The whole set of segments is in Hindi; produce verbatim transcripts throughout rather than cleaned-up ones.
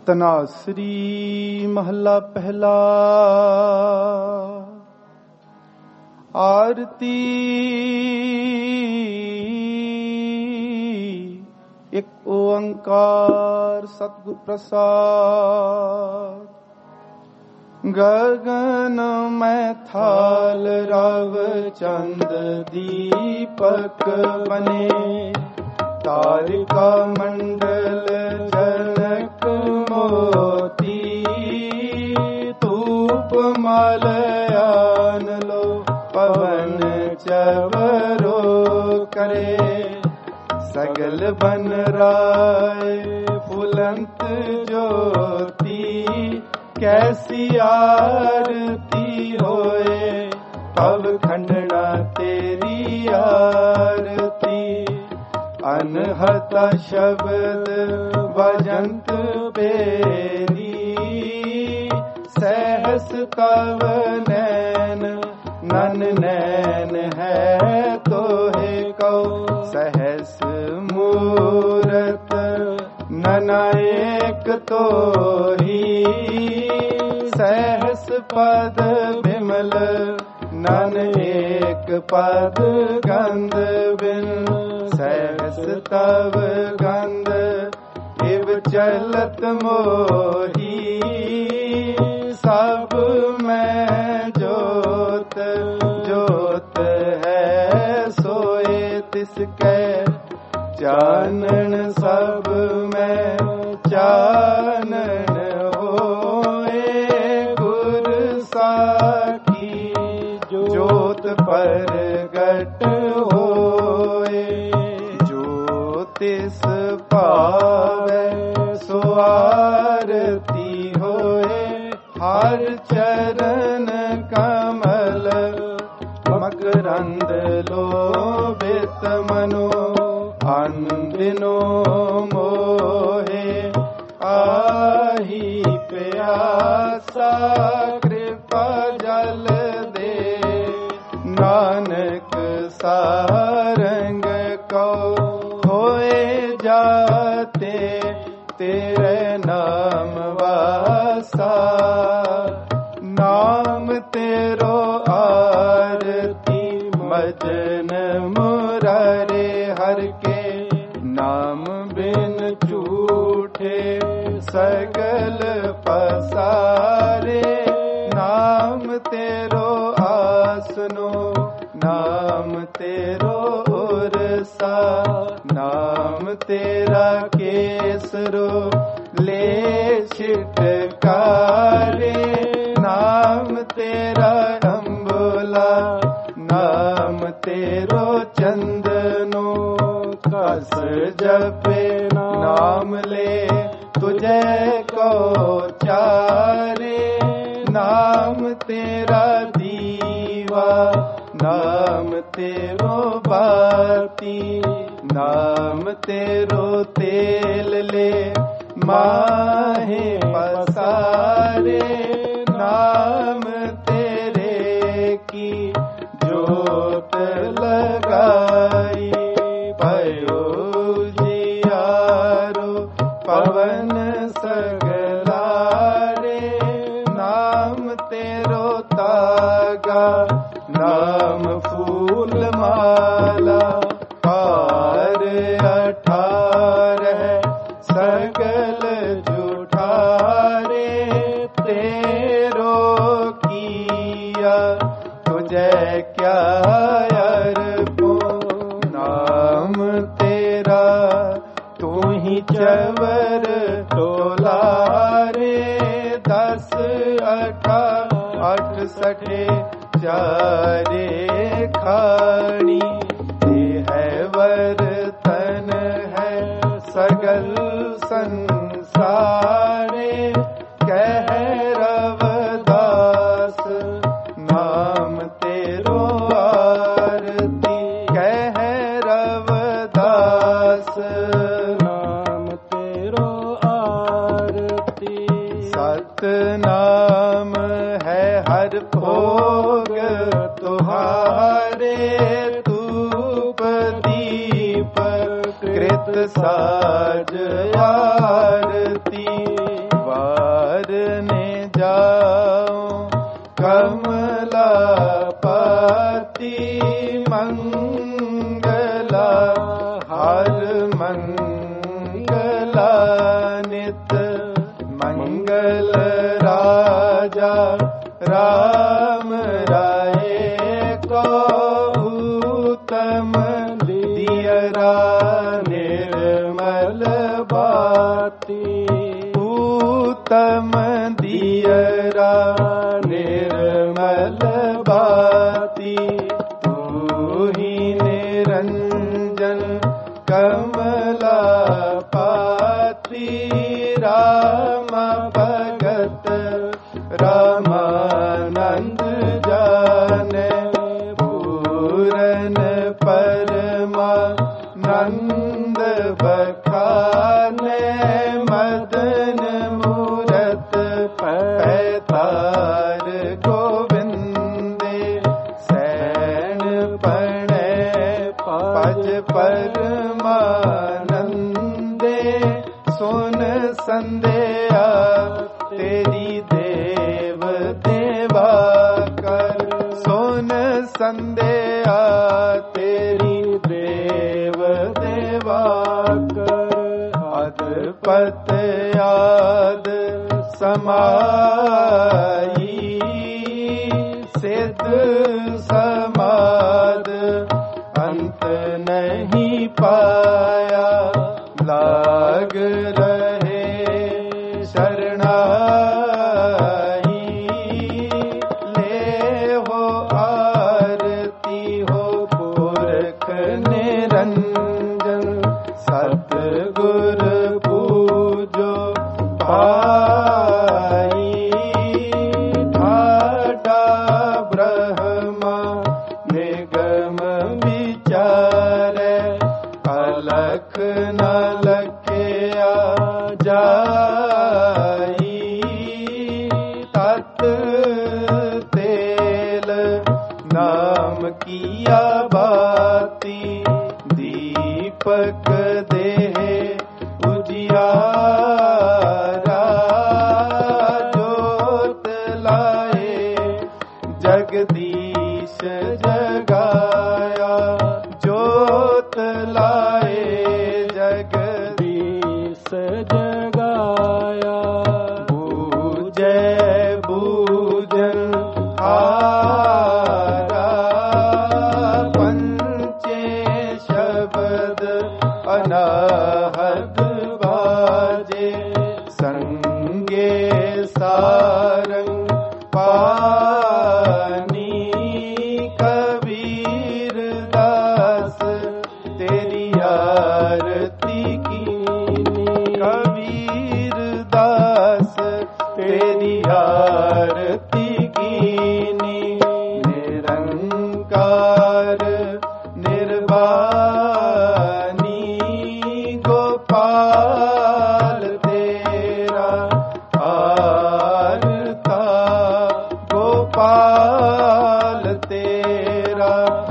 तनासरी महला पहला। आरती एक ओंकार सतगुरु प्रसाद। गगन में थाल रव चंद दीपक बने, तारिका मंडल जनक मोती, धूप मालयान लो पवन चवरो करे, सगल बन राय फुलंत ज्योति, कैसी आरती होए पव खंडना तेरी आरती। अनहता शब्द भजंत बेरी, सहस तव नैन नन नैन है तोहे कहो, सहस मूरत ननाएक तोही, सहस पद विमल नन एक पद गंध बिन, सहस तव गंध इव चलत मोही, सब में जोत जोत है सोए तिसके, चानन सब में चानन होए, गुर साखी जोत परगट होए, ज्योतिष पावे सो आरती होए, हर चरण कमल मकरंद लोभित मनो, अनदिनो मोहे आही प्यासा, कृपा जल दे नानक सारंग को, होए जाते तेरे नाम वासा, नाम तेरो आरती मजन मुरारे हर के, नाम बिन झूठे सगल पसारे, नाम तेरो आसनो नाम तेरो उरसा, नाम तेरा केसरो ले छिटकारे, नाम तेरा अम्बुला नाम तेरो चंदनो, कस जपे नाम ले तुझे को चारे, नाम तेरा दीवा नाम तेरो बाती, नाम तेरो तेल ले माहे पसारे, नाम तेरे की जोत लगाई, भयो जियारो पवन सगलारे, नाम तेरो तागा नाम फूल माला, पार अठारह सगल जुठारे, तेरो किया तुझे क्या अर्पो, नाम तेरा तू ही चवर टोलारे, दस अठा अठ सठे चारे खाड़ी, ये है वर्तन है सगल संसारे, कह रवदास नाम तेरो आरती, कह रवदास नाम तेरो आरती। सतनाम है हर भोग तुहारे, धूप दीप कृत साज आरती, नित मंगल राजा राम राये को उत्तम दियरा निर्मल बाती उत्तम दियरा निर्मल बाती तू ही निरंजन कमला पाती राम भगत रामानंद जाने पूरन परमानंद बखाने मदन मूरत पैतार गोविंदे सैन पणे पज परमानंदे सुन संध्या तेरी देव देवा कर सुन संध्या तेरी देव देवा कर अदपत याद समाई सिद्ध समाद अंत नहीं पाया लाग रहे शरणाई ले हो आरती हो पुरख निरंजन सतगुर पूजो पाई ठाडा ब्रह्मा निगम विचारे अलख न लखया जाई तत तेल नाम किया बाती दीपक देह उजियारा जोत लाए जगदीश जगाया जोत लाए जगदीश जगाया बूझे बूझन हारा पंचे शब्द अनाहद बाजे संगे सारंग पानी कबीर दास तेरी आरती कीनी कबीर दास तेरी आरती कीनी निरंकार निर्वाणी गोपाल तेरा आरता गोपाल तेरा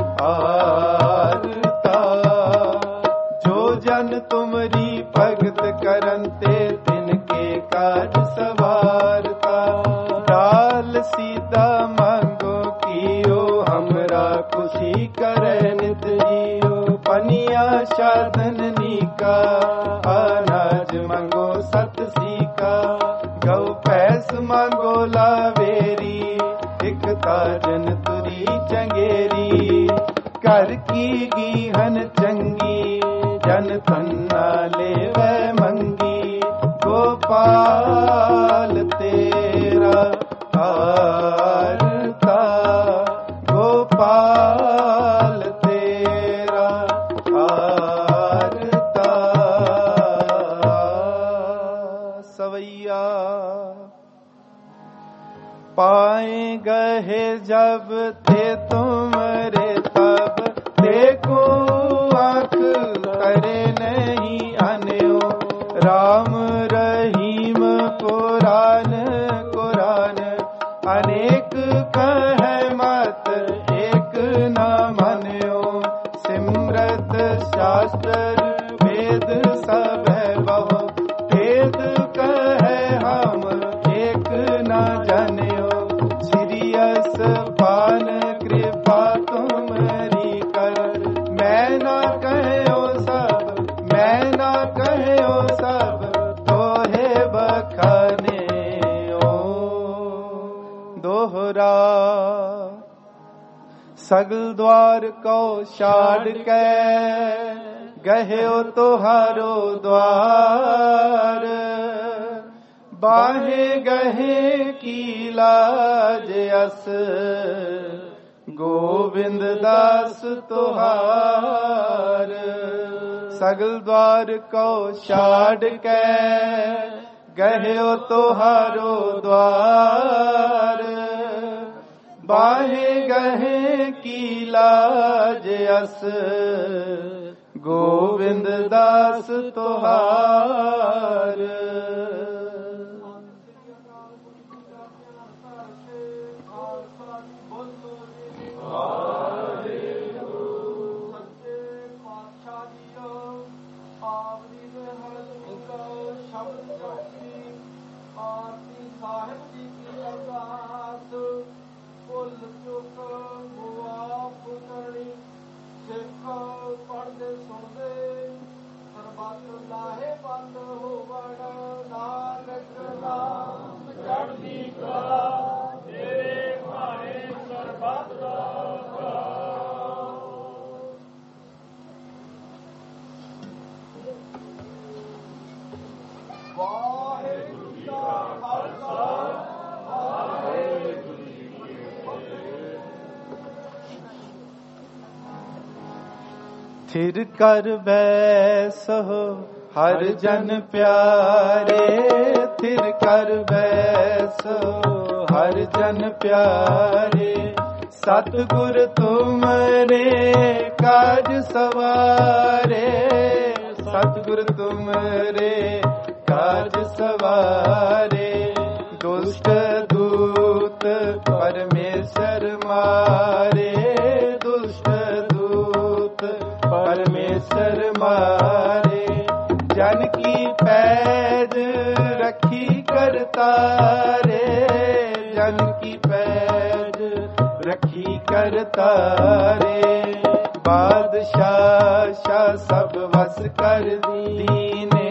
आरता जो जन तुमरी भगत करंते तिनके काज सवारता डाल सीधा मांगो कियो हमरा खुशी करे नित जियो पनिया साधन नीका अनाज मांगो सत सीका गौ पैस मांगो लावेरी एक ताजन तुरी चंगेरी कर की गीहन चंगी जन तन्ना लेवे मंगी गोपाल तेरा आरता गोपाल तेरा आरता सवैया पाए गए जब थे तुमरे तब देखो आँख करे नहीं अन्यो राम रहीम कुरान कुरान अनेक कहे मत एक न मान्यो सिमरत शास्त्र वेद सब है बहु वेद कहे हम एक न जान्यो श्रीयस पान कृपा तुमरी कर मैं सगल द्वार को छाड़ के गहियो तुहारो द्वार। बाहे गहे की लाज अस गोविंद दास तुहार। सगल द्वार को छाड़ के गहियो तुहारो द्वार। बाहे गहे की लाज अस गोविंद दास तुहार। थिर कर बैसो हर जन प्यारे। थिर कर बैसो हर जन प्यारे। सतगुर तुमरे काज सवारे। सतगुर तुमरे काज सवारे। दुष्ट दूत परमेश्वर मारे। दुष्ट दूत परमेश्वर मारे। जन की पैज रखी करतारे। जन की पैज रखी करतारे। बादशाह शाह सब वस कर दीने।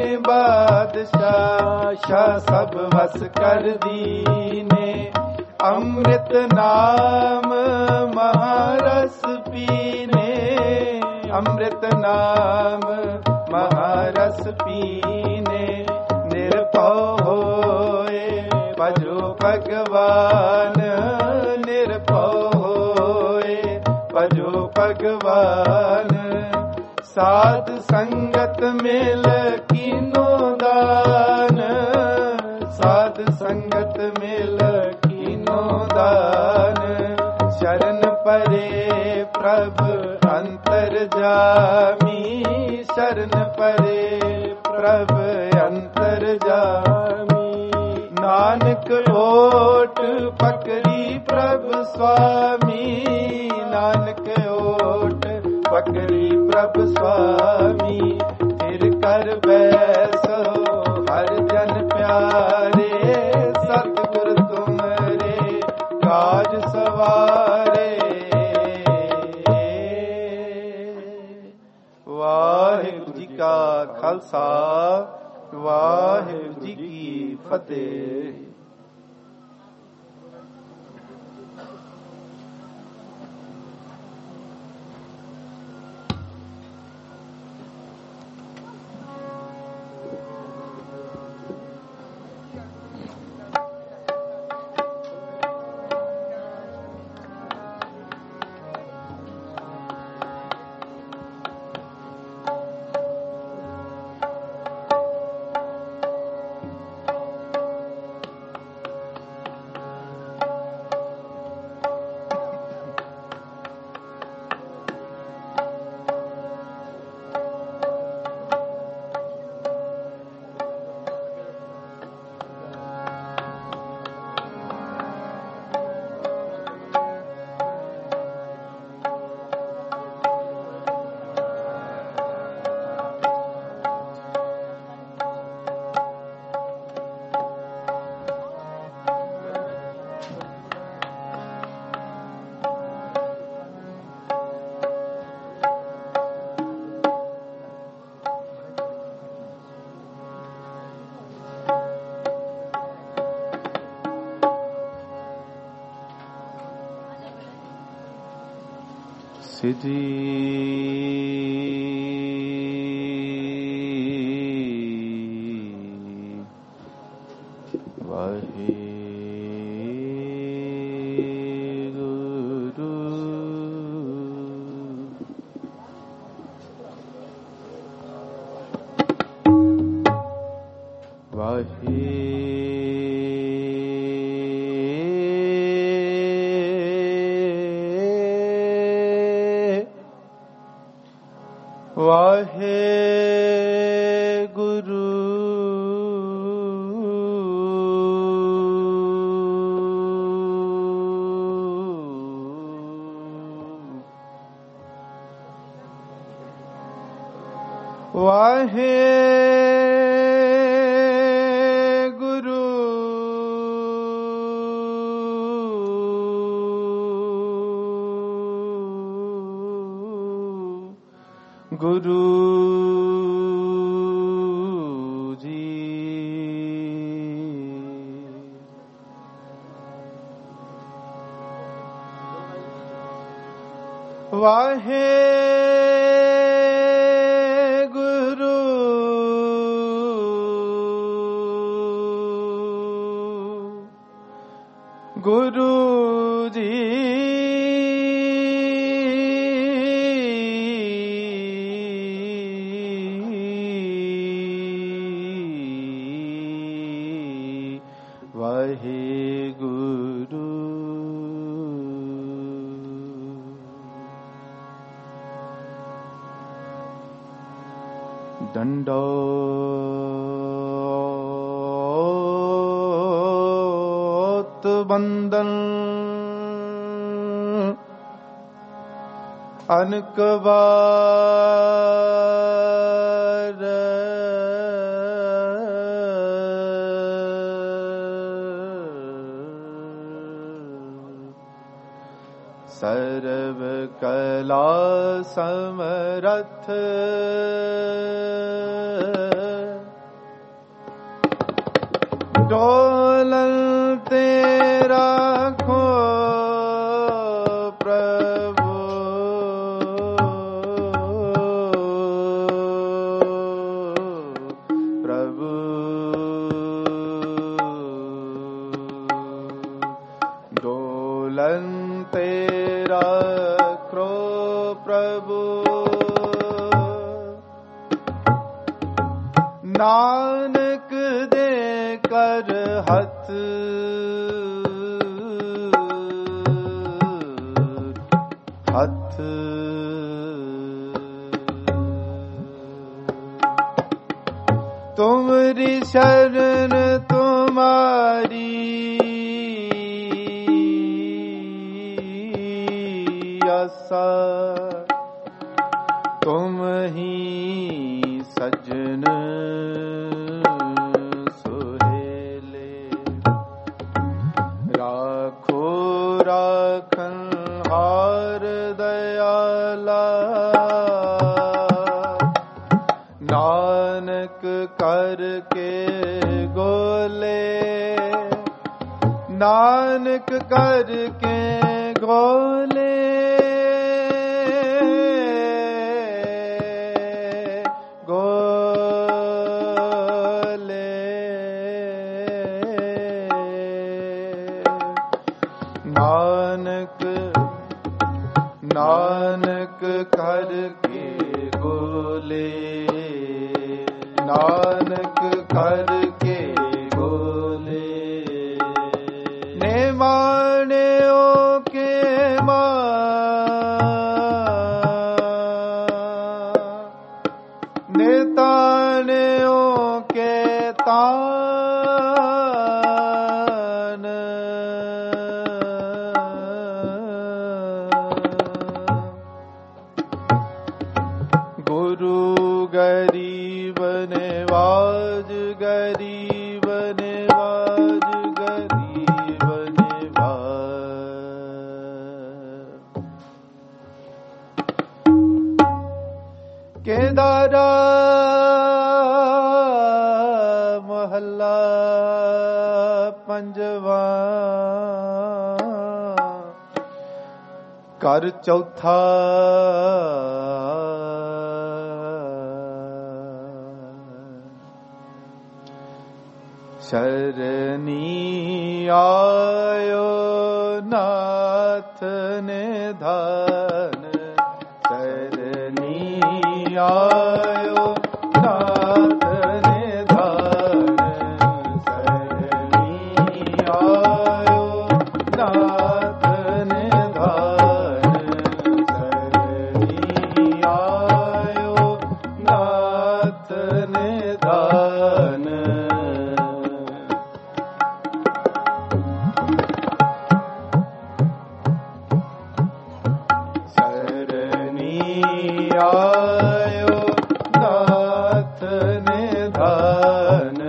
बादशाह शाह सब वस कर दीने। अमृत नाम महारस पीने। अमृत नाम महारस पीने। निरभव होए भजो भगवान। निरभव होए भजो भगवान। साध संगत मिल कीनो दान। साध संगत मिल कीनो दान। शरण परे प्रभ अंतर जामी। शरण परे प्रभ अंतर जामी। नानक ओट पकड़ी प्रभ स्वामी। नानक ओट पकड़ी प्रभ स्वामी। फिर कर बैसो हर जन प्यारे। सतगुर तुमरे काज सवारे। वाहिगुरु जी का खालसा वाहिगुरु जी की फतेह। विधि वाहे गुरु वाहे वाहे गुरु वाहे गुरु गुरु जी वाहे गुरु गुरु जी वाहे गुरु दंडोत बंदन अनक बार सर्व कला समरथ डोलन तेरा खो प्रभु प्रभु डोलन तेरा क्रो प्रभु नानक दे कर हथ हथ तुमरी शरण तुम्हारी आसा तुम ही सजन सुहेले राखो राखन हार दयाला नानक करके गोले नानक करके गोले नानक नानक करके गोले नानक करके गोले ने माने ओ के मां ने ताने ओ के तान गुरु गरीब नवाज गरीब नवाज गरीब नवाज केदारा महला पंजवा कर चौथा शरणी आयो नाथ निधान शरणी आयो नाथ निधान शरणी आयो नाथ निधान शरणी आयो नाथ निधान आयो नाथ निधान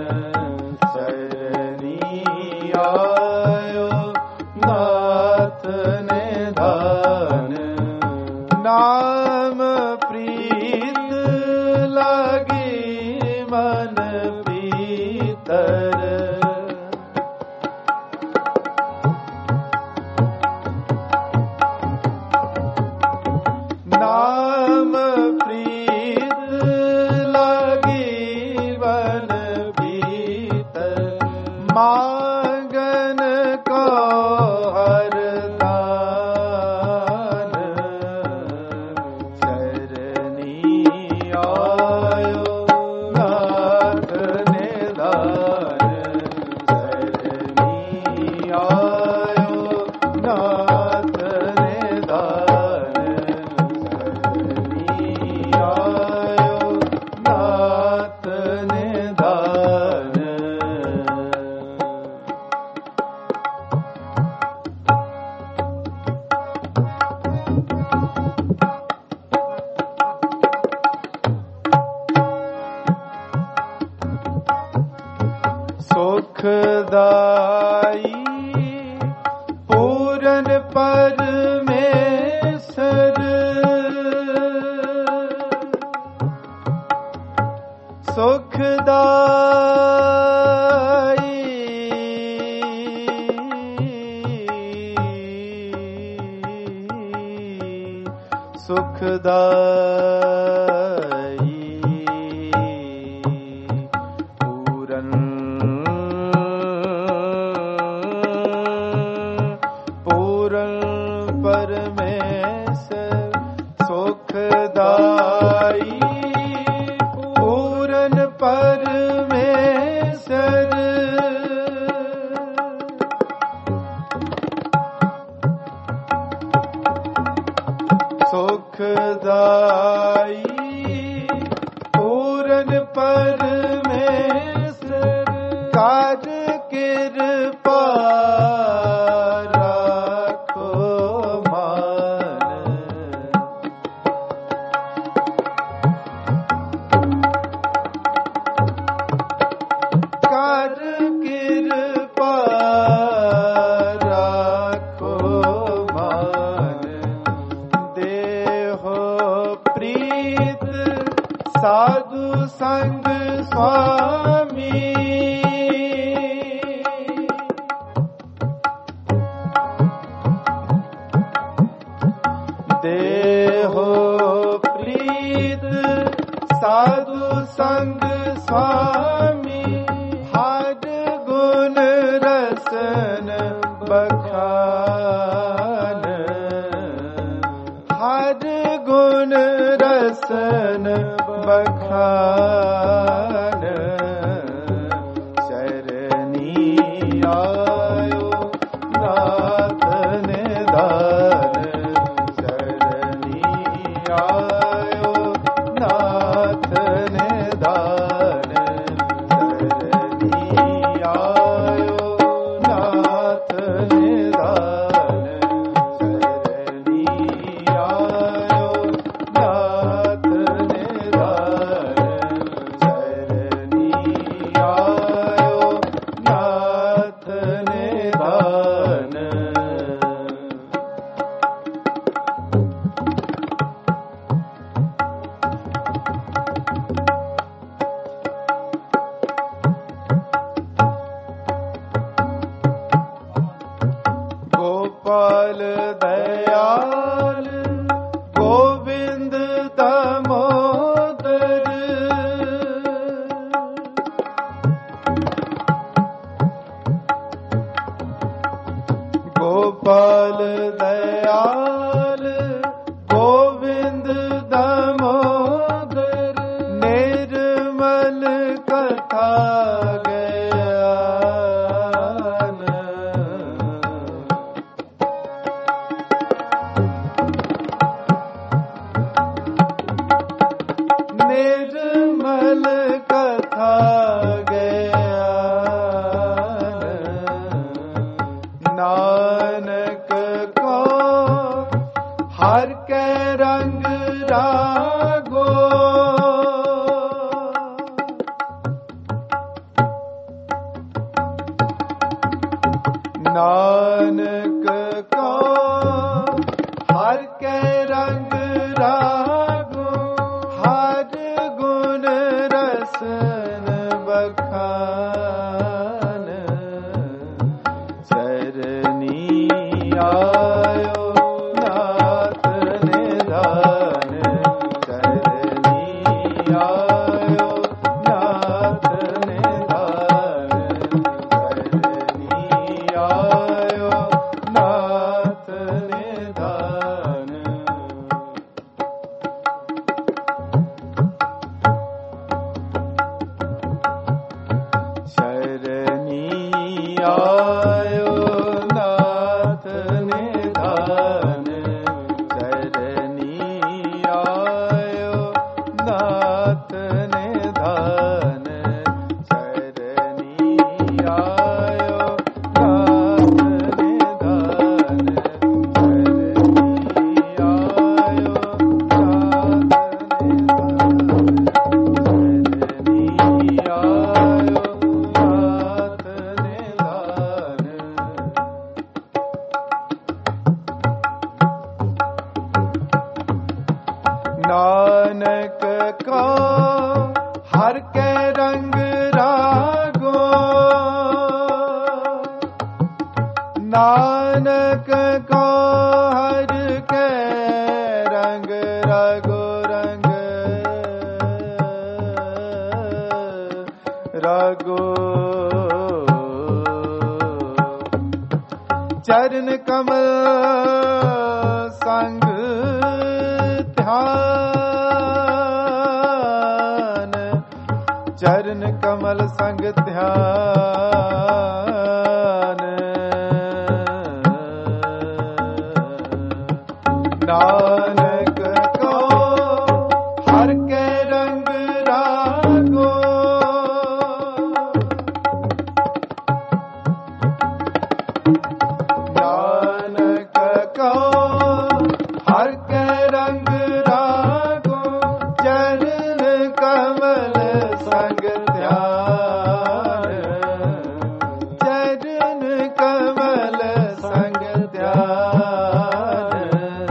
शरणी आयो नाथ निधान नाम प्रीत लागे मन भीतर नाम प्रीत लागी वन भीतर मांगन को हरदान शरणी आयो नाथ निधान शरणी आयो नाथ निधान आयो नाथ निधान सुखदाई पूरन परमेश्वर सुखदाई सुखदाई पूरन पूरन परमेश्वर सुखदाई पूरन परमेश्वर सुखदाई पूरन परमेश्वर काज कृपा राखो मान काज कृपा राखो मान देहो प्रीत साधु संग स्वामी देहो प्रीत साधु संग स्वामी हर गुण रसन बखान हर गुण रसन बखान शरणी आयो नाथ निधान शरणी आयो नाथ निधान शरणी आयो नाथ निधान शरणी आयो नाथ निधान शरणी आयो नाथ गोपाल दयाल गोविंद दामोदर निर्मल कथा ज्ञान निर्मल कथा नानक को हर के रंग रागो नानक को हर के रंग रागो हर गुण रसन बखान शरणी आयो नाथ निधान शरणी आयो नाथ निधान शरणी आयो नाथ निधान शरणी आयो नाथ निधान शरणी आयो नाथ निधान शरणी आयो नाथ निधान शरणी आयो नाथ नानक को हर के रंग रागो नानक को हर के रंग रागो रंग रागो चरण कमल संग ध्यान चरण कमल संग ध्यान नानक को हर के रंग रागो नानक को हर के रंग रागो चरण कमल संग ध्यान चरण कमल संग ध्यान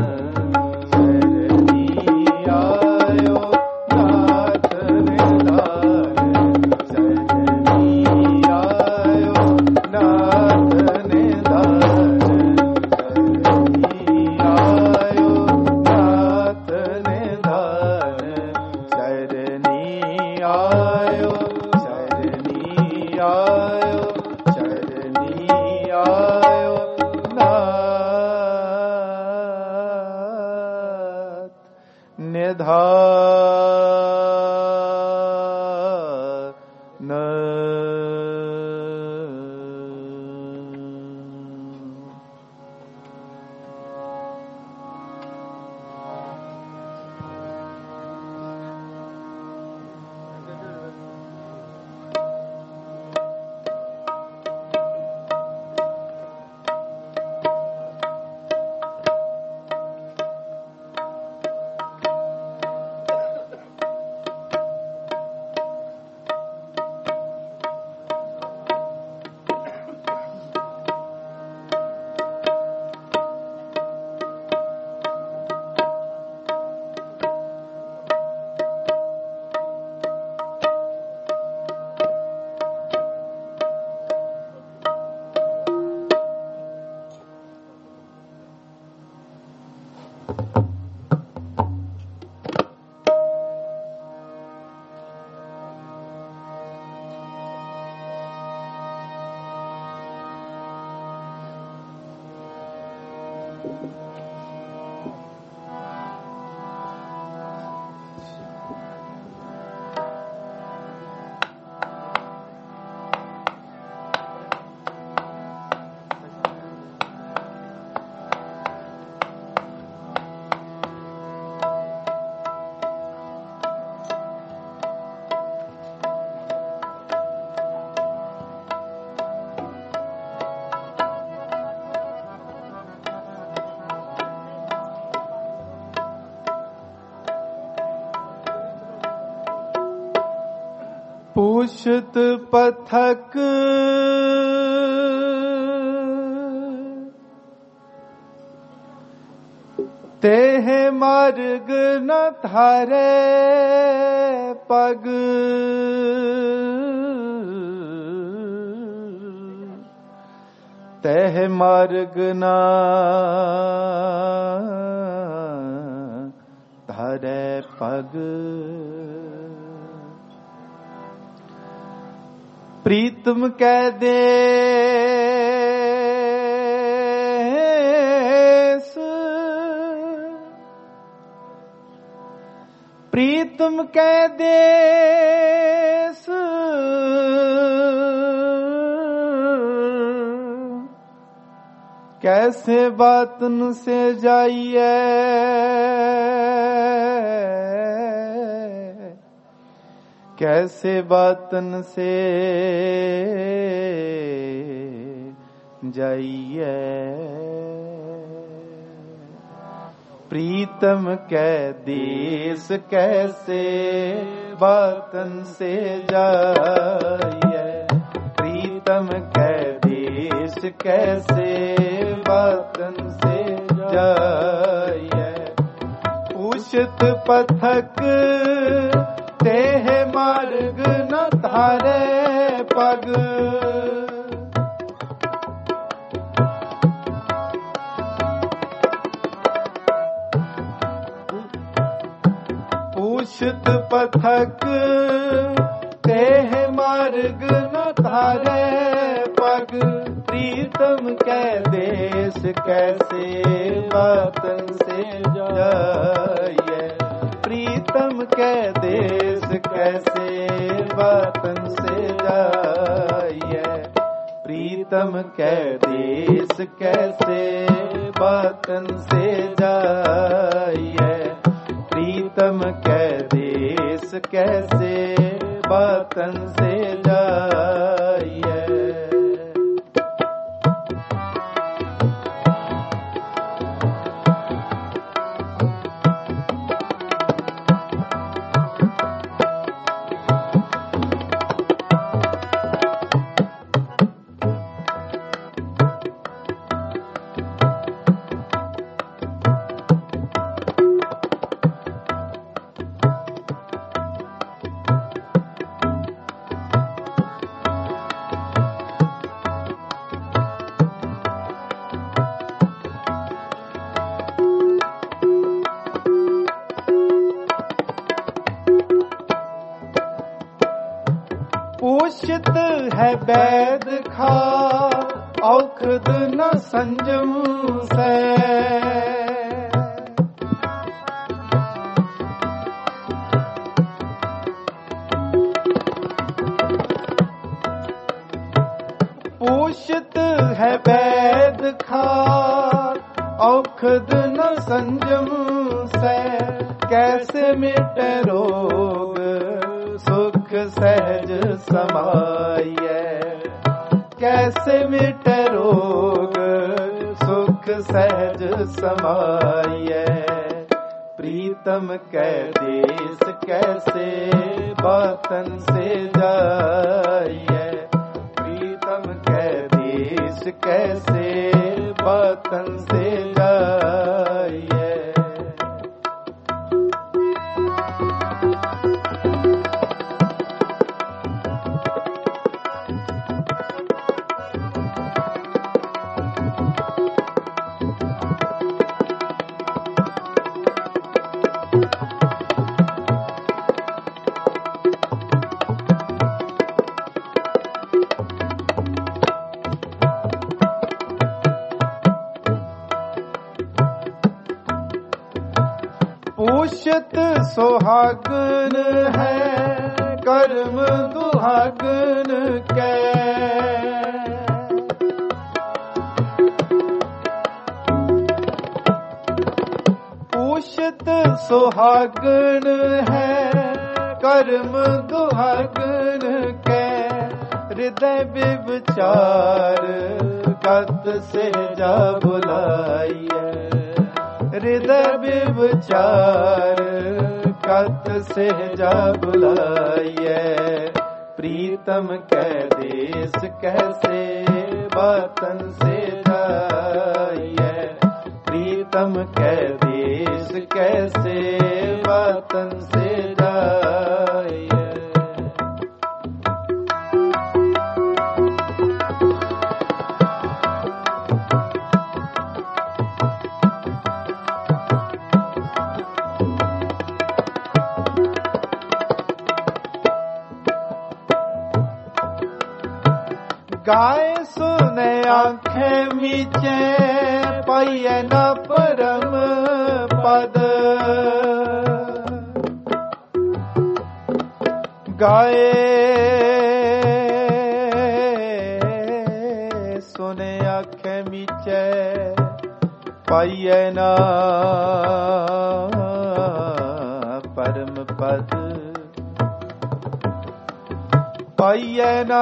शरणी आयो नाथ निधान शरणी आयो नाथ निधान शरणी आयो नाथ निधान शरणी आयो शरणी आयो शरणी आयो नाथ निधान पूषित पथक तेह मार्ग न थारे पग, तेह मार्ग न थारे पग। प्रीतम कह देस, प्रीतम कह देस, कैसे बातन से जाइए, कैसे बातन से जाइए। प्रीतम कै देश कैसे बातन से जाइए, प्रीतम कै देश कैसे बातन से जाइए। पूषित पथक तेह मार्ग न थारे पग, पूषित पथक तेह मार्ग न थारे पग। प्रीतम कै देश कैसे बातन से जाइए, प्रीतम कै देश कैसे बातन से जाइए। प्रीतम कै देश कैसे बातन से जाइए, प्रीतम कै देश कैसे बातन से जाइए। पोषित है वैद खा औखद न संजम से, पोषित है वैद खा औखद न संजम से। कैसे मिटे रोग सुख सहज समाइए, कैसे मिटे रोग सुख सहज समाइए। प्रीतम कै देश कैसे बातन से जाइए, प्रीतम कै देश कैसे बातन से जाइए। पूछत सुहागन है कर्म दुहागन कै। पूछत सुहागन है कर्म दुहागन कै। हृदय विचार कत से जा बुलाइए। हृदय विचार कत से जा बुलाइए। प्रीतम कै देश कैसे बातन से जाइए। प्रीतम कै देश कैसे बातन से जाइए। गाय सुने आंखें मीचे पाइए न परम पद। गाय सुने आंखें मीचे पाइए न परम पद। पाइए न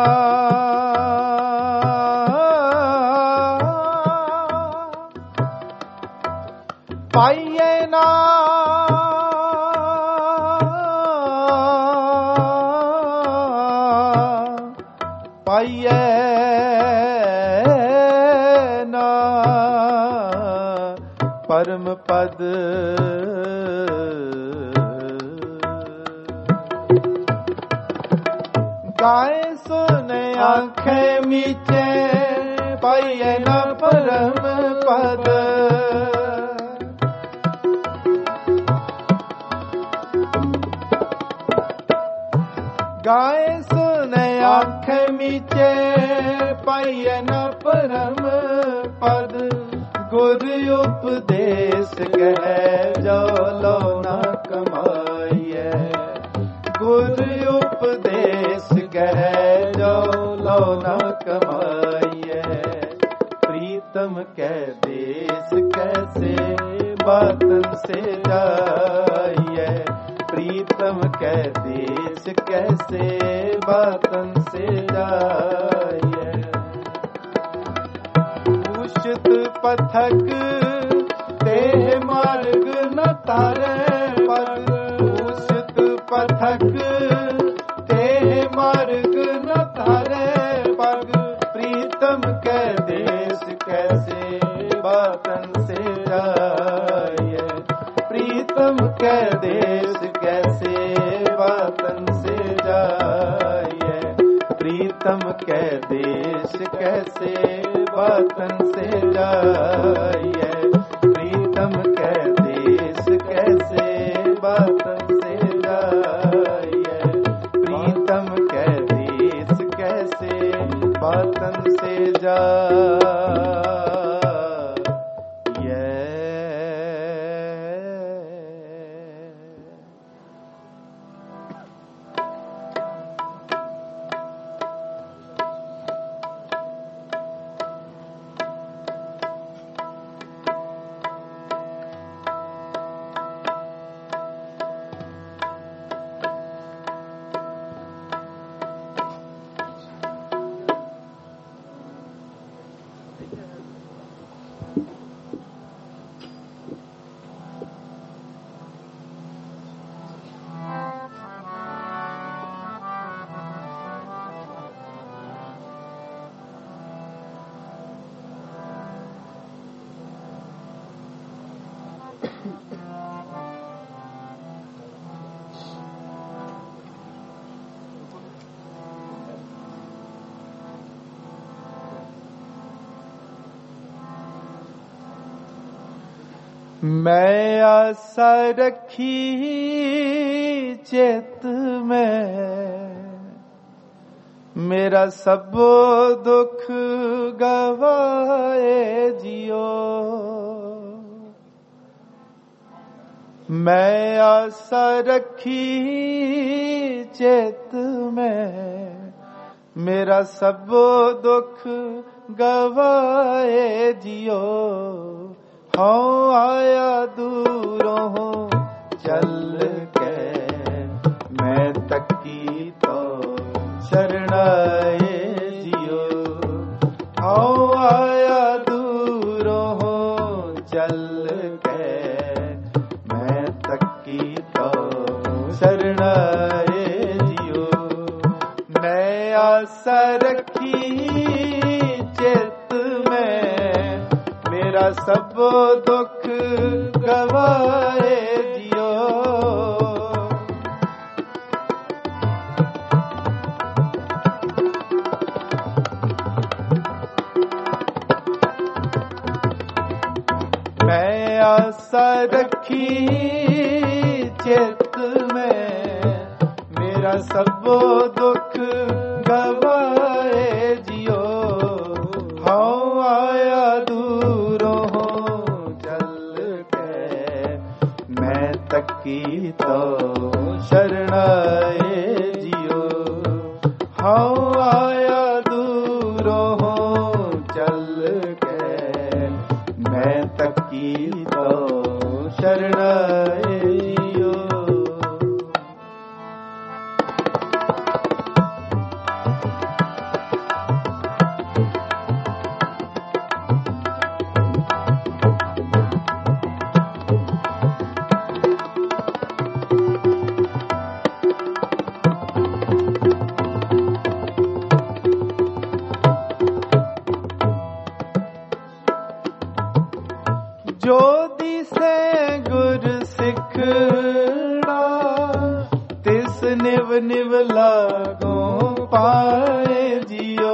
पाइए ना पाइए ना परम पद। गाय सुने आंखें मीचे पाइए ना परम पद। गाय सुने आंखें मीचे पाइए न परम पद। गुर उपदेश कह जो लो न कमाइए। गुर उपदेश कह जो लो न कमाइए। प्रीतम कै देश कैसे बातन से जाइए। प्रीतम कै देश कैसे बातन से जाइए। पूछत पथक तेह मार्ग न तारे पग। पूछत पथक तेह मार्ग न तारे पग। प्रीतम कै देश कैसे बातन से जाइए। प्रीतम कै देश कैसे बातन से जाइए। प्रीतम कै देश कैसे बातन से जाइए। प्रीतम कै देश कैसे बातन से जाइए। प्रीतम कै देश कैसे बातन से जाइए। मैं आशा रखी चित में, मेरा सब दुख गवाए जियो। मैं आशा रखी चेत में, मेरा सब दुख गवाए जियो। हाँ आया दूरों चल के, मैं तकी तो शरणाए जियो। हाँ आया दूरों चल के, मैं तकी तो शरणाए जियो। मैं आशा रखी चेत में, मेरा सब दुख गवाए जियो। मैं आशा रखी चेत में, मेरा सब दुख गवाए जियो। हाँ आया दूरों चल के, मैं तकी तो शरणाए जियो। हाँ आया दूरों चल के, मैं तकी तो शरणाए जियो। जो दिसे गुर सिखड़ा, तिस निव निव लागो पाए जियो।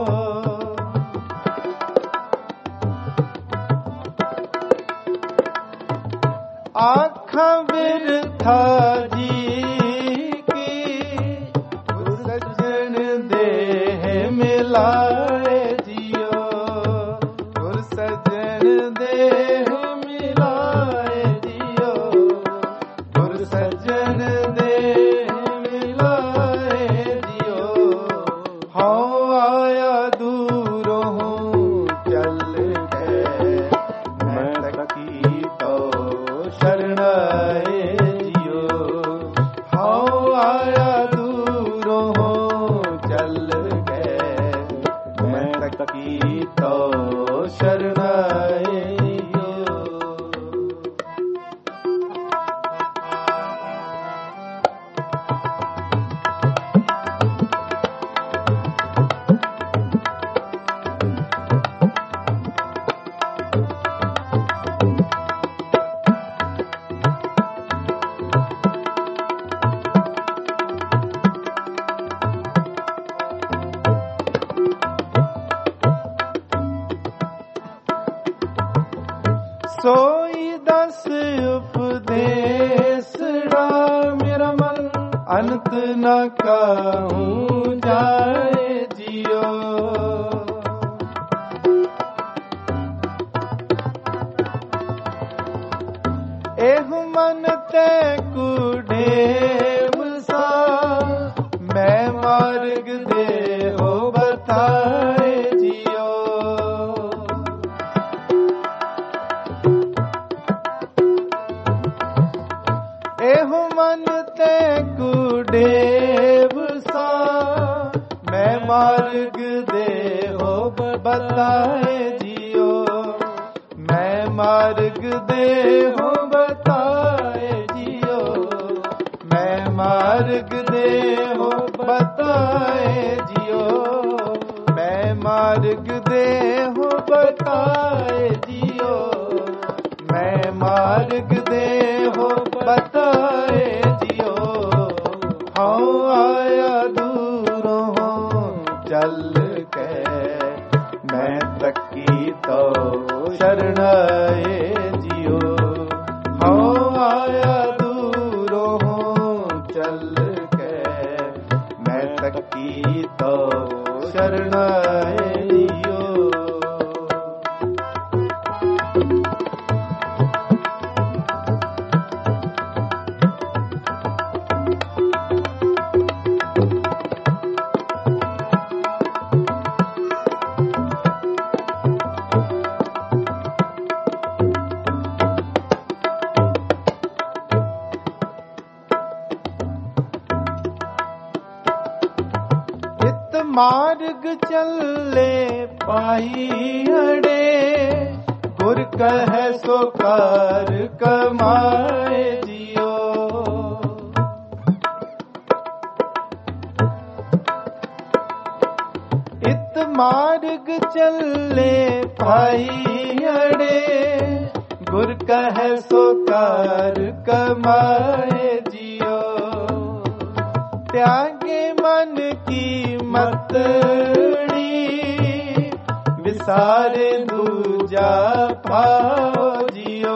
आँखां बिरथा जी की, गुर सज्जन देह मिलाए जियो। गुर सज्जन देह मिलाए जियो। गुर सज्जन देह मिलाए जियो। हाँ आया दूरों चल के, मैं तकी तो शरणाए जियो। हाँ आया दूरों चल के, मैं तकी तो शरणाए जियो। सोई दस उपदेशड़ा, मेरा मन अंत न कहूँ जाए जियो। एहु मन ते कुढ़ेव सा, मैं मार्ग दे हो बताए जियो। एहु मन ते कुढ़ेव सा, मैं मार्ग दे हो बताए जियो। मैं मार्ग दे हो बताए जियो। मैं मार्ग दे हो बताए जियो। मैं मार्ग दे हो बताए जियो। मैं मार्ग दे हो बताए जियो। हाँ आया दूरों चल के, मैं तकी तो शरणाए जियो। हाँ आया दूरों चल के, मैं तकी तो शरणाए जियो। मार्ग चले पाई अड़े, गुर कहे सो कार कमाए जियो। इत मार्ग चले पाई अड़े, गुर कहे सो कार कमाए जियो। त्यागे मन की मतड़ी, विसारे दूजा पाओ जियो।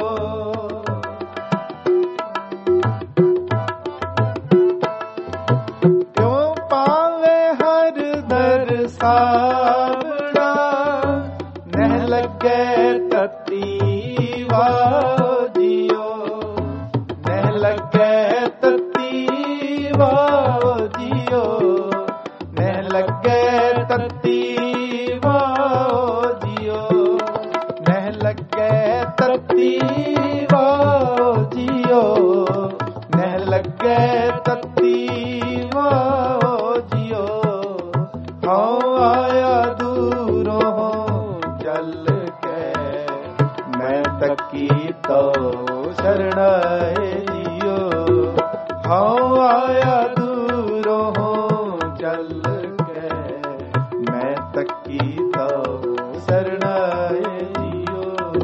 क्यों पावे हर दर सावड़ा, नह लगे तती वाओ जियो। नह लगे तती वाओ जियो, नह लगे तती वाओ जियो। नह लगे तती वाओ जियो, नह लगे तती वाओ जियो। हाँ आया दूरों चल के, मैं तकी तो शरणाए जियो। हाँ आया दूरों चल के, मैं तकी तो शरणाए जियो।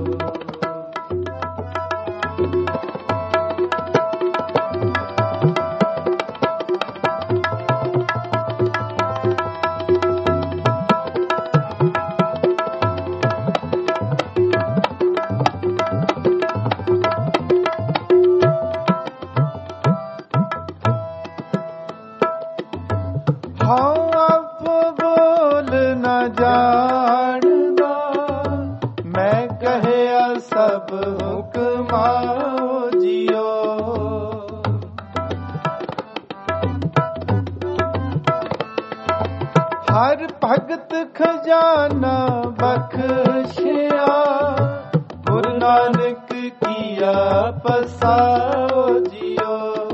हाँ अब बोल न जानदा, मैं कहे सब हुक्माओ जियो। हर भगत खजाना बख्शिया, गुरु नानक किया पसाओ जियो।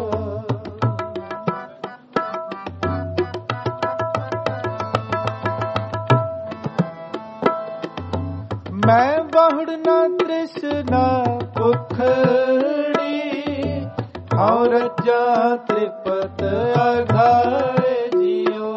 मैं बहुड़ ना तृष्णा भुखड़ी, और रजा त्रिपत अघाए जियो।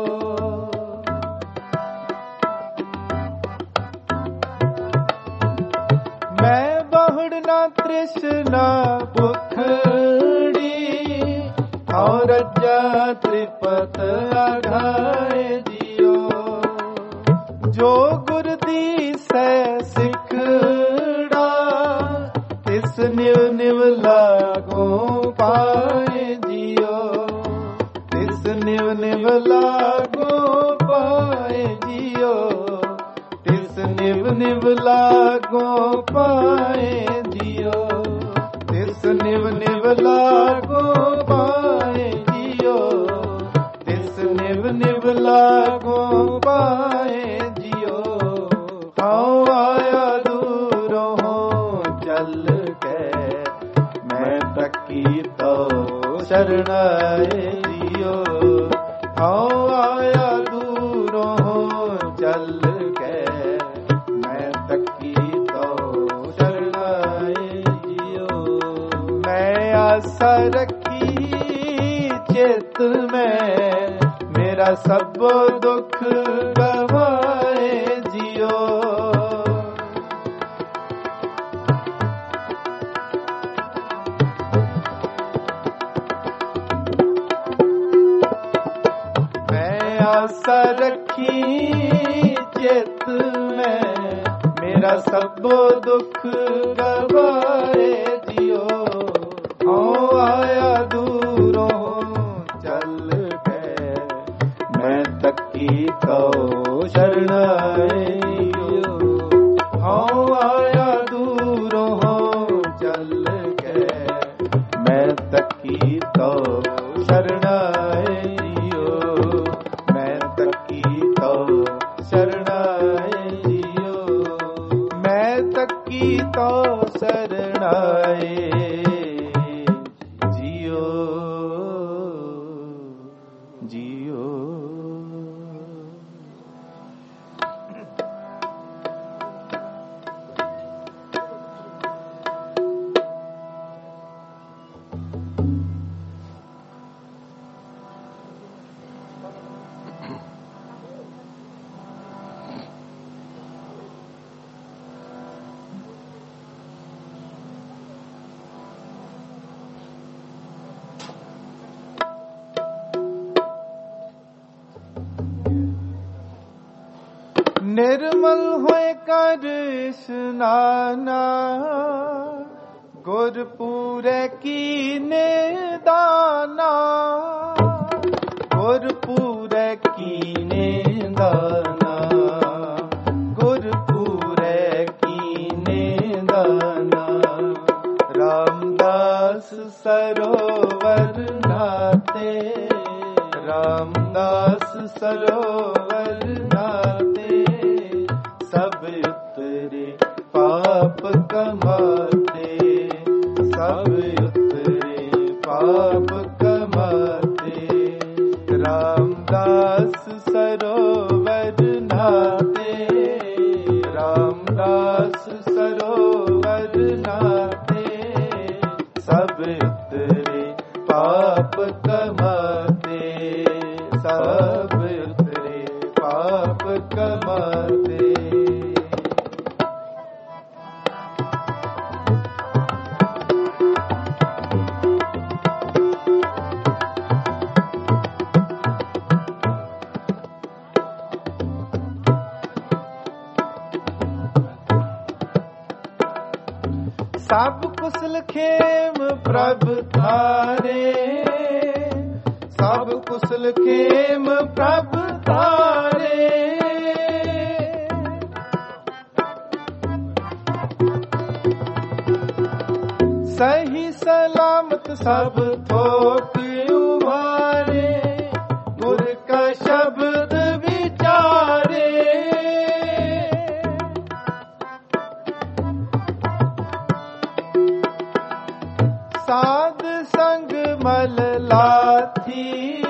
मैं बहुड़ ना तृष्णा भुखड़ी, और रजा त्रिपत अघाए जियो। जो गुर दी से सिखड़ा, तिस निव निव लागो पाए जियो। तिस निव निव लागो पाए जियो। तिस निव निव लागो पाए जियो। तिस निव निव लागो पाए जियो। तिस निव निव लागो पाए जियो। हाँ आया दूरों चल के, मैं तकी तो शरणाए जियो। हाँ आया दूरों चल के, मैं तकी तो शरणाए जियो। मैं आशा रखी चित में, मेरा सब दुख गवाए जियो। मैं आशा रखी चित में, मेरा सब दुख गवाए जियो। हाँ आया दूरों चल के, मैं तकी तो शरणाए जियो। हाँ आया दूरों चल के, मैं तकी तो शरणाए जियो। मैं तकी तो शरणाए जियो। मैं तकी तो शरणाए जियो जियो। ਨਿਰਮਲ ਹੋਏ ਕਰ ਇਸ਼ਨਾਨਾ, ਗੁਰ ਪੂਰੇ ਕੀਨੇ ਦਾਨਾ, ਗੁਰ ਪੂਰੇ ਕੀਨੇ ਦਾਨਾ, ਗੁਰ ਪੂਰੇ ਕੀਨੇ ਦਾਨਾ। ਰਾਮਦਾਸ ਸਰੋਵਰ ਨਾਤੇ, ਰਾਮਦਾਸ ਸਰੋਵਰ ਨਾਤੇ, ਸਭ ਉਤਰੇ ਪਾਪ ਕਮਾਤੇ, ਸਭ ਉਤਰੇ ਪਾਪ ਕਮਾਤੇ। ਰਾਮਦਾਸ ਸਰੋਵਰ ਨਾਤੇ, ਰਾਮਦਾਸ ਸਰੋਵਰ ਨਾਤੇ, ਸਭ ਉਤਰੇ ਪਾਪ ਕਮਾਤੇ, ਸਭ ਉਤਰੇ ਪਾਪ ਕਮਾਤੇ। ਸਭ ਕੁਸਲ ਖੇਮ ਪ੍ਰਭ ਧਾਰੇ, ਸਭ ਕੁਸਲ ਖੇਮ ਪ੍ਰਭ ਧਾਰੇ। ਸਹੀ ਸਲਾਮਤ ਸਭ ਥੋਕ ਉਮਾਰੇ, ਗੁਰ ਕਾ ਸ਼ਬਦ ਵਿਚਾਰੇ। ਸਾਧ ਸੰਗ ਮਲ ਲਾਥੀ,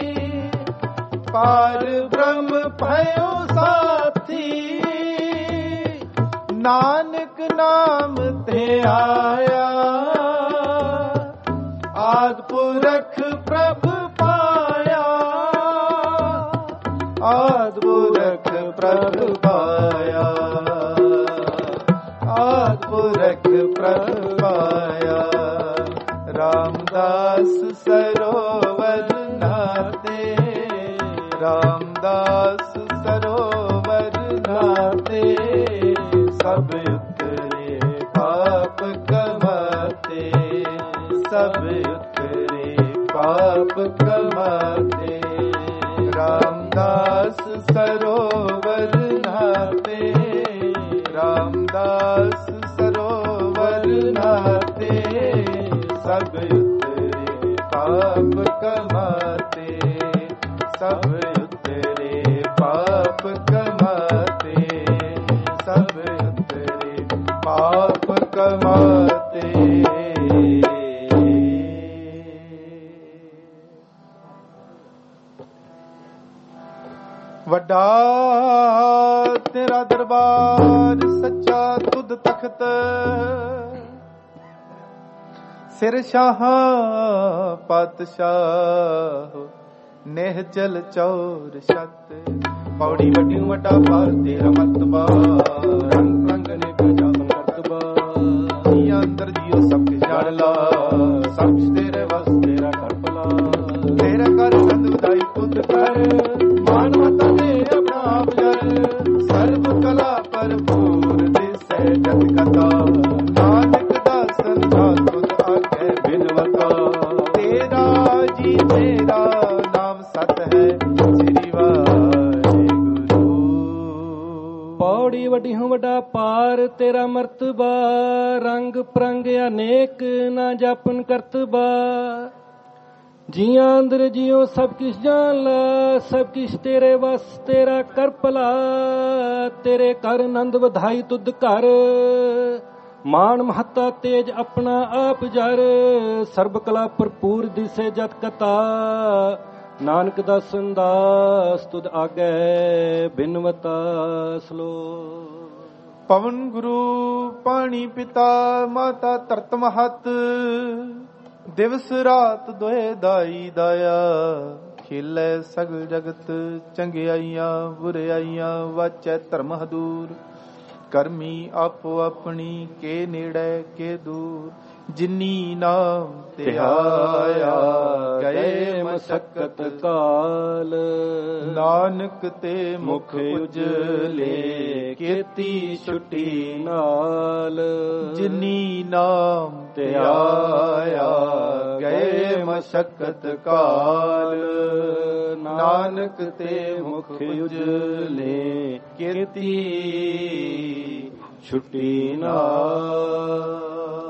ਪਾਰ ਬ੍ਰਹਮ ਭਇਓ ਸਾਥੀ। ਨਾਨਕ ਨਾਮ ਤੇ ਆਇਆ, ਆਦਿ ਪੁਰਖ ਪ੍ਰਭ ਪਾਇਆ, ਆਦਿ ਪੁਰਖ ਪ੍ਰਭ ਪਾਇਆ, ਆਦਿ ਪੁਰਖ ਪ੍ਰਭ ਪਾਇਆ। ਰਾਮਦਾਸ ਸਰੋਵਰ ਨਾਤੇ, ਰਾਮਦਾਸ ਸਰੋਵਰ ਨਾਤੇ, ਸਭ ਉਤਰੇ ਪਾਪ ਕਮਾਤੇ, ਸਭ ਉਤਰੇ ਪਾਪ ਕਮਾਤੇ। ਰਾਮਦਾਸ ਸਰੋਵਰ ਨਾਤੇ, ਰਾਮਦਾਸ ਸਰੋਵਰ ਨਾਤੇ, ਸਭ ਉਤਰੇ ਪਾਪ ਕਮਾਤੇ, ਸਭ ਉਤਰੇ ਪਾਪ ਕਮਾਤੇ, ਸਭ ਉਤਰੇ ਪਾਪ ਕਮਾਤੇ। ਵੱਡਾ ਤੇਰਾ ਦਰਬਾਰ ਸੱਚਾ ਤੁਧ ਤਖਤ, ਸਿਰ ਸ਼ਾਹ ਪਾਤਸ਼ਾਹ ਨਿਹਚਲ ਚੌਰ ਛਤ। ਪੌੜੀ ਵੱਡੀ ਵੱਡਾ ਪਾਰ ਤੇਰਾ ਮਰਤਬਾ, ਰੰਗ ਰੰਗ ਨੇ ਗਜਾ ਮਰਤਬਾ। ਨੀਆਂ ਅੰਦਰ ਜੀਓ ਸਭ ਕੁਛ ਜਾਣ ਲਾ, ਸਭ ਕੁਛ ਤੇਰੇ ਵਸ ਤੇਰਾ ਕਰ ਭਲਾ। ਤੇਰਾ ਕਰ ਸੰਦ ਵਧਾਈ ਤੁਧ ਕਰ, ਮਾਨ ਮਤਾ ਦੇ ਆਪਣਾ ਆਪ ਜਰ। ਸਰਬ ਕਲਾ ਭਰਪੂਰ ਦਿਸੈ ਜਤ ਕਥਾ, ਨਾਨਕ ਦਾਸਨ ਦਾ ਤੁਧ ਆਗੇ ਬਿਨਵਤਾ। ਤੇਰਾ ਜੀ ਤੇਰਾ ਨਾਮ ਸਤ ਹੈ, ਸ੍ਰੀ ਵਾਹਿਗੁਰੂ। ਪੌੜੀ ਵੱਡੀ ਹੂੰ ਵੱਡਾ ਪਾਰ ਤੇਰਾ ਮਰਤਬਾ, ਰੰਗ ਪ੍ਰੰਗ ਅਨੇਕ ਨਾ ਜਾਪਨ ਕਰਤਬਾ। ਜੀਆਂ ਅੰਦਰ ਜਿਉ ਸਭ ਕਿਛ ਜਾਣ ਲਾ, ਸਭ ਕਿਛ ਤੇਰੇ ਵਸ ਤੇਰਾ ਕਰ ਭਲਾ। ਤੇਰੇ ਕਰ ਆਨੰਦ ਵਧਾਈ ਤੁਧ ਘਰ, ਮਾਣ ਮਹੱਤਾ ਤੇਜ ਆਪਣਾ ਆਪ ਜਰ। ਸਰਬ ਕਲਾ ਭਰਪੂਰ ਦਿਸੇ ਜਤ ਕਤਾ, ਨਾਨਕ ਦਾਸਨ ਦਾਸ ਤੁਧ ਆਗੇ ਬਿਨਵਤਾ। ਸਲੋਕ। ਪਵਨ ਗੁਰੂ ਪਾਣੀ ਪਿਤਾ ਮਾਤਾ ਧਰਤ ਮਹਤ, ਦਿਵਸ ਰਾਤ ਦੋਏ ਦਾਈ ਦਾਇਆ। ਖੇਲੇ ਸਗਲ ਜਗਤ ਚੰਗਿਆਈਆਂ ਬੁਰਿਆਈਆਂ, ਵਾਚੈ ਧਰਮ ਹਦੂਰ। ਕਰਮੀ ਆਪੋ ਆਪਣੀ, ਕੇ ਨੇੜੇ ਕੇ ਦੂਰ। ਜਿਨੀ ਨਾਮ ਧਿਆਇਆ ਗਏ ਮਸਕਤ ਕਾਲ। ਨਾਨਕ ਤੇ ਮੁਖ ਉਜਲੇ ਕੀਤੀ ਛੁੱਟੀ ਨਾਲ। ਜਿਨੀ ਨਾਮ ਧਿਆਇਆ ਗਏ ਮਸਕਤ ਕਾਲ। ਨਾਨਕ ਤੇ ਮੁਖ ਉਜਲੇ ਕੀਤੀ ਛੁੱਟੀ ਨਾਲ।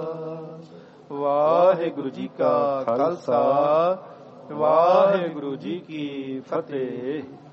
ਵਾਹਿਗੁਰੂ ਜੀ ਕਾ ਖਾਲਸਾ, ਵਾਹਿਗੁਰੂ ਜੀ ਕੀ ਫਤਿਹ।